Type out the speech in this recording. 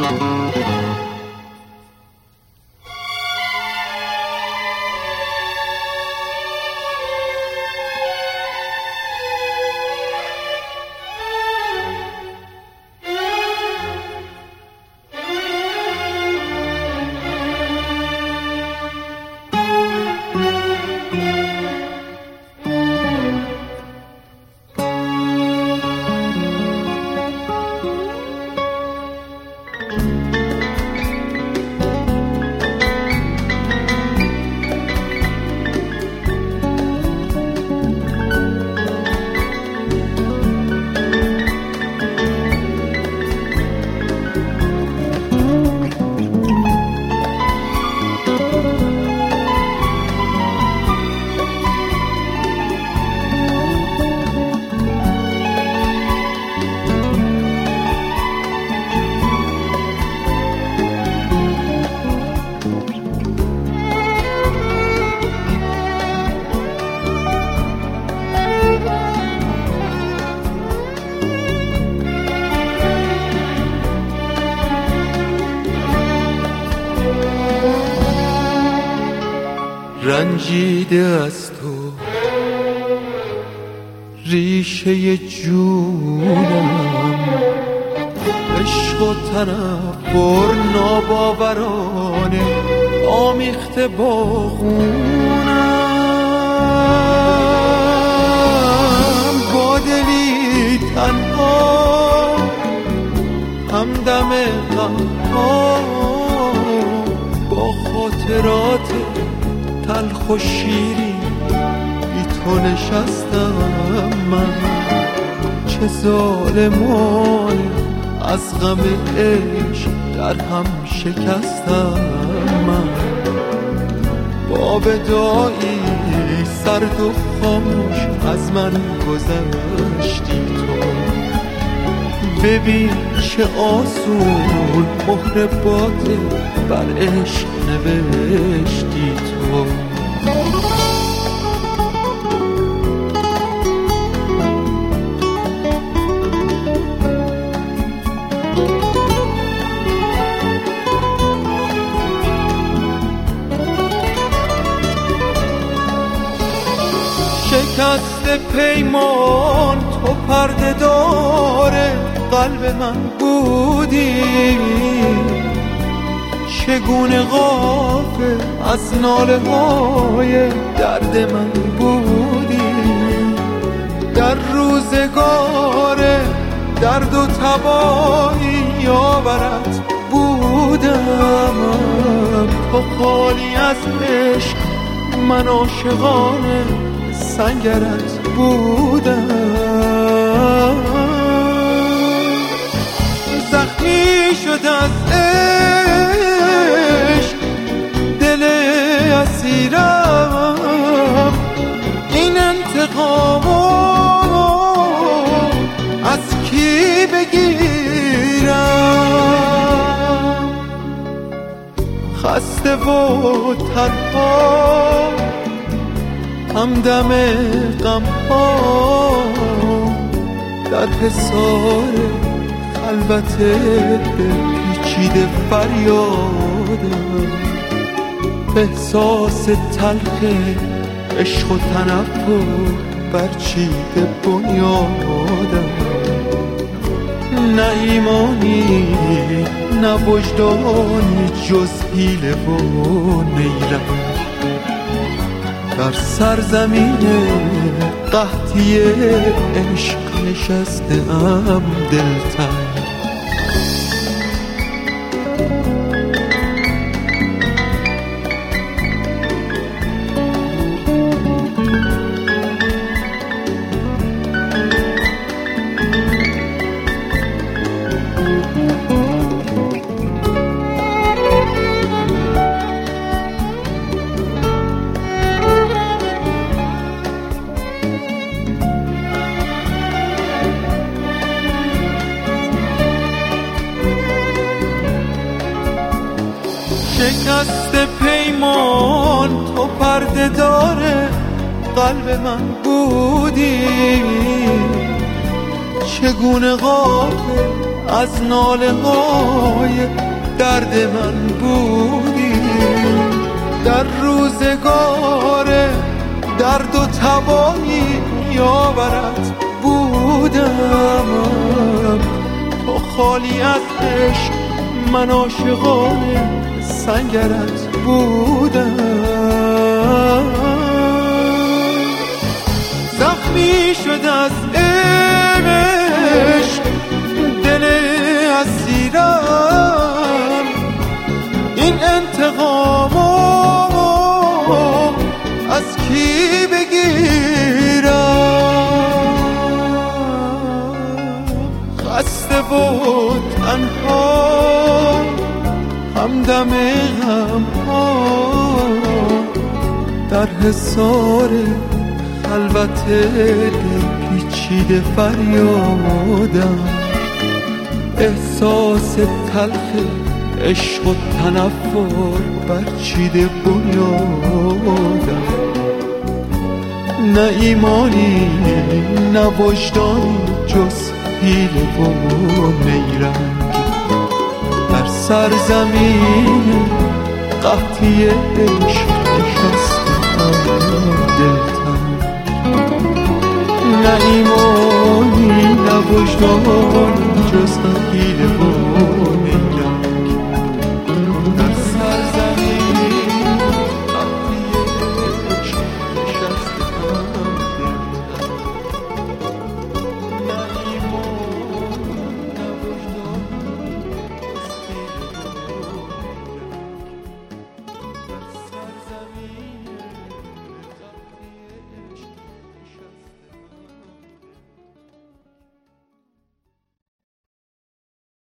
رنجیده از تو ریشه جونم، عشق و تنفر ناباورانه آمیخته با خونم. با دلی تنها همدم غمها، با خاطرات تلخ و شیری بی تو نشستم من. چه ظالمانه از غم عشق در هم شکستم من. با وداعی سرد و خاموش از من گذشتی تو. ببین چه آسون مهر باطل بر عشق نوشتی تو. شکست پیمان تو پرده داره قلب من بودی. چگونه غافل از ناله های درد من بودی. در روزگار درد و تباهی یاورت بودم. تو خالی از عشق من عاشقانه سنگرت بودم. زخمی شد از عشق دل اسیرم. این انتقامو از کی بگیرم؟ خسته و تنها همدم غمها در حصار خلوت پیچیده فریادم. احساس تلخ عشق و تنفر برچیده بنیادم. نه ایمانی نه وجدانی جز حیله و نیرم. در سرزمین قحطی عشق نشسته‌ام دلتنگ. شکست پیمان تو پرده داره قلب من بودی. چگونه غافل از ناله های درد من بودی. در روزگار درد و تبایی یاورت بودم. تو خالی از عشق، من عاشقان سنگرت بودم. زخمی شد از عشق دل اسیرم، این انتقامو از کی بگیرم؟ خسته بود تنها همدم غم‌ها، در حصار خلوت پیچیده فریادم. احساس تلخ عشق و تنفر برچیده بنیادم. نه ایمانی نه وجدانی جز حیله و نیرنگ، در سرزمین قحطی عشق نشستم دلتنگ. نه ایمانی نه وجدانی جز حیله و